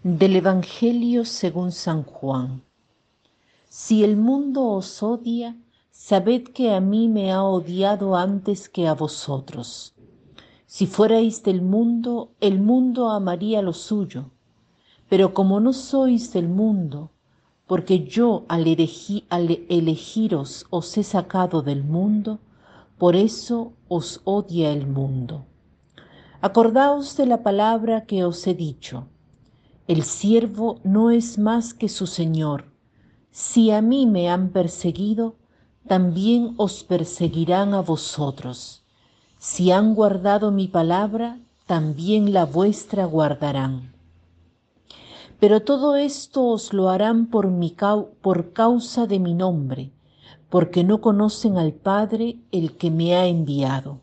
Del Evangelio según San Juan. Si el mundo os odia, sabed que a mí me ha odiado antes que a vosotros. Si fuerais del mundo, el mundo amaría lo suyo. Pero como no sois del mundo, porque yo al elegiros os he sacado del mundo, por eso os odia el mundo. Acordaos de la palabra que os he dicho. El siervo no es más que su Señor. Si a mí me han perseguido, también os perseguirán a vosotros. Si han guardado mi palabra, también la vuestra guardarán. Pero todo esto os lo harán por causa de mi nombre, porque no conocen al Padre, el que me ha enviado.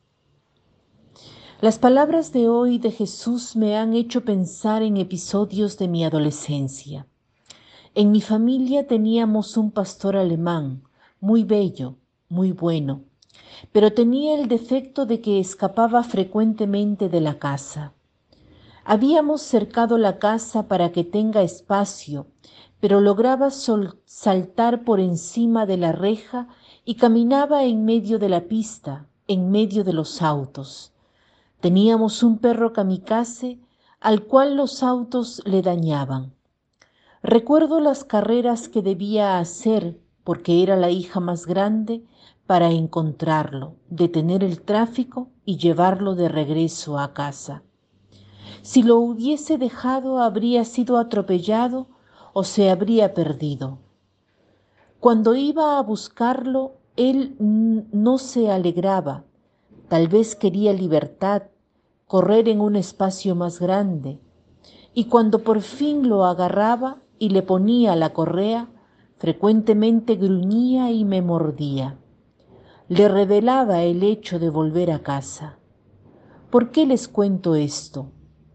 Las palabras de hoy de Jesús me han hecho pensar en episodios de mi adolescencia. En mi familia teníamos un pastor alemán, muy bello, muy bueno, pero tenía el defecto de que escapaba frecuentemente de la casa. Habíamos cercado la casa para que tenga espacio, pero lograba saltar por encima de la reja y caminaba en medio de la pista, en medio de los autos. Teníamos un perro kamikaze al cual los autos le dañaban. Recuerdo las carreras que debía hacer, porque era la hija más grande, para encontrarlo, detener el tráfico y llevarlo de regreso a casa. Si lo hubiese dejado, habría sido atropellado o se habría perdido. Cuando iba a buscarlo, él no se alegraba. Tal vez quería libertad, correr en un espacio más grande. Y cuando por fin lo agarraba y le ponía la correa, frecuentemente gruñía y me mordía. Le revelaba el hecho de volver a casa. ¿Por qué les cuento esto?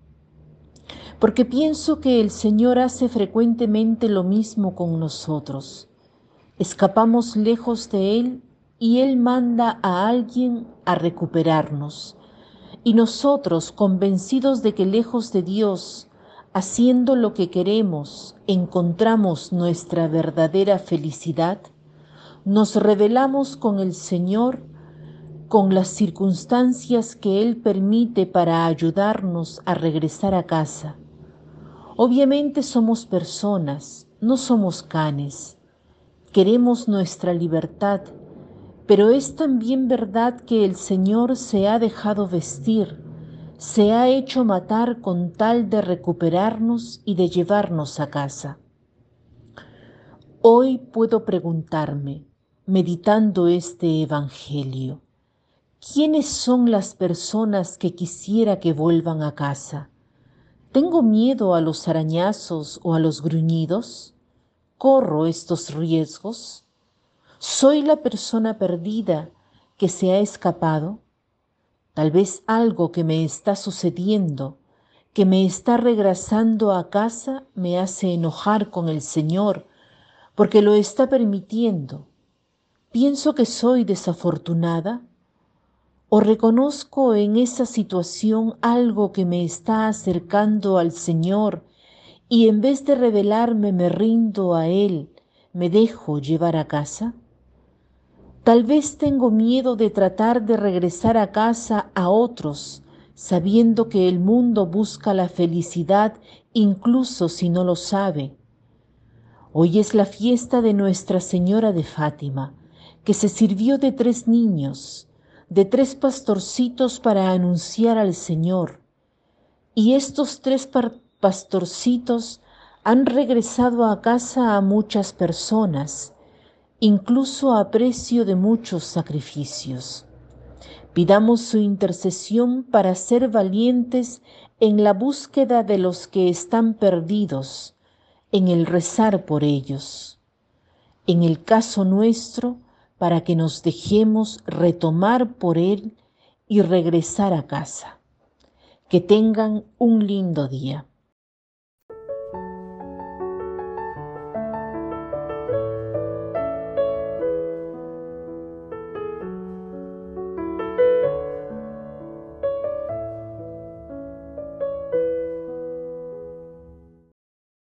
Porque pienso que el Señor hace frecuentemente lo mismo con nosotros. Escapamos lejos de Él y Él manda a alguien a recuperarnos. Y nosotros, convencidos de que lejos de Dios, haciendo lo que queremos, encontramos nuestra verdadera felicidad, nos rebelamos con el Señor, con las circunstancias que Él permite para ayudarnos a regresar a casa. Obviamente somos personas, no somos canes. Queremos nuestra libertad, pero es también verdad que el Señor se ha dejado vestir, se ha hecho matar con tal de recuperarnos y de llevarnos a casa. Hoy puedo preguntarme, meditando este Evangelio, ¿quiénes son las personas que quisiera que vuelvan a casa? ¿Tengo miedo a los arañazos o a los gruñidos? ¿Corro estos riesgos? ¿Soy la persona perdida que se ha escapado? Tal vez algo que me está sucediendo, que me está regresando a casa, me hace enojar con el Señor, porque lo está permitiendo. ¿Pienso que soy desafortunada? ¿O reconozco en esa situación algo que me está acercando al Señor y en vez de rebelarme me rindo a Él, me dejo llevar a casa? Tal vez tengo miedo de tratar de regresar a casa a otros, sabiendo que el mundo busca la felicidad incluso si no lo sabe. Hoy es la fiesta de Nuestra Señora de Fátima, que se sirvió de 3 niños, de 3 pastorcitos para anunciar al Señor. Y estos 3 pastorcitos han regresado a casa a muchas personas, incluso a precio de muchos sacrificios. Pidamos su intercesión para ser valientes en la búsqueda de los que están perdidos, en el rezar por ellos. En el caso nuestro, para que nos dejemos retomar por Él y regresar a casa. Que tengan un lindo día.